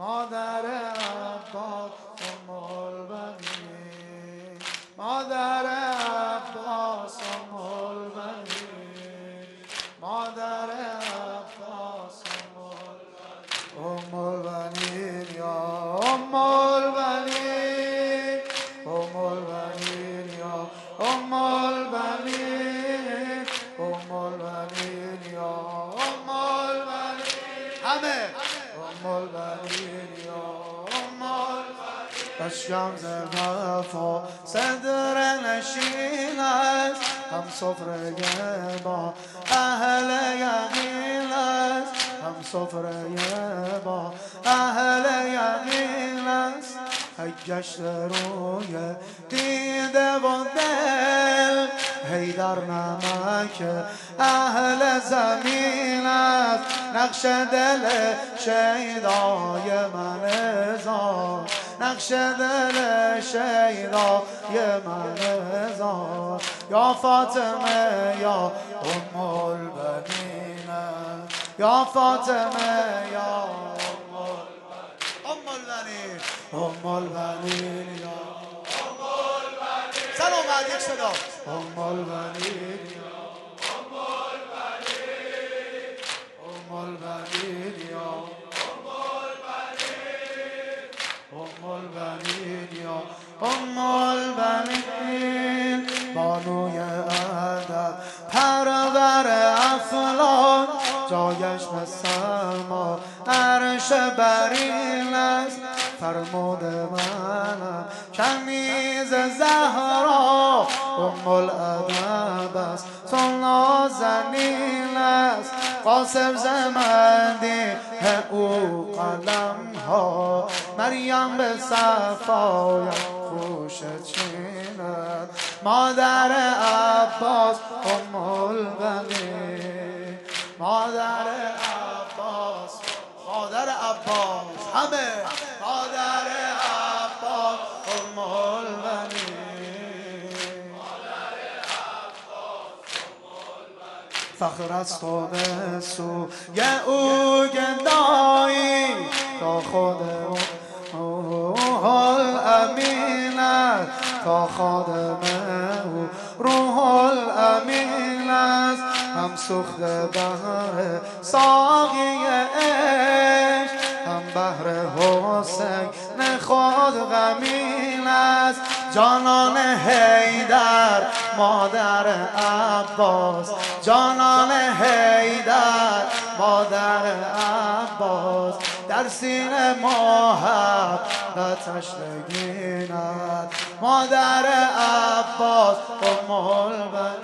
مادر عباس ام البنین، مادر عباس ام البنین، مادر عباس ام البنین، یا ام البنین، ام البنین، یا ام البنین، ام البنین، یا ام البنین، همه ام البنین، یا ام البنین. بشکم ز وفا صدر نشین است، هم سفره با اهل یقین است، هم سفره با اهل یقین است. گشت روی دیده و دل، حیدر نمک اهل زمین است. نقش دل شیدای من زار، نقش دل شیدای من زار. یا فاطمه یا ام البنین، یا فاطمه یا ام البنین، ام البنین، یا ام البنین. سلام بعد یک صدا. ام البنین، یا ام البنین، ام البنین، یا ام البنین، ام البنین، یا ام البنین. بانوی ادب پرور افلاک، جایش به سما عرش برین است. فرمود منم کنیز زهرا، ام الادب است چون نازنین است. قاسم زمندی او قلم ها، مریم به صفای خوش چیند. مادر عباس ام البنین، مادر عباس، مادر عباس، همه مادر عباس ام البنین، مادر عباس ام البنین. فخر است تو به سوی او گدایی، تا خود روح الامین است، تا خادم او روح الامین است. هم سوخته بهر ساقی عشق، هم بهر حسین خود غمین است. جانان حیدر مادر عباس، جانان حیدر مادر عباس. در سینه محبتش نگیند، مادر عباس ام البنین.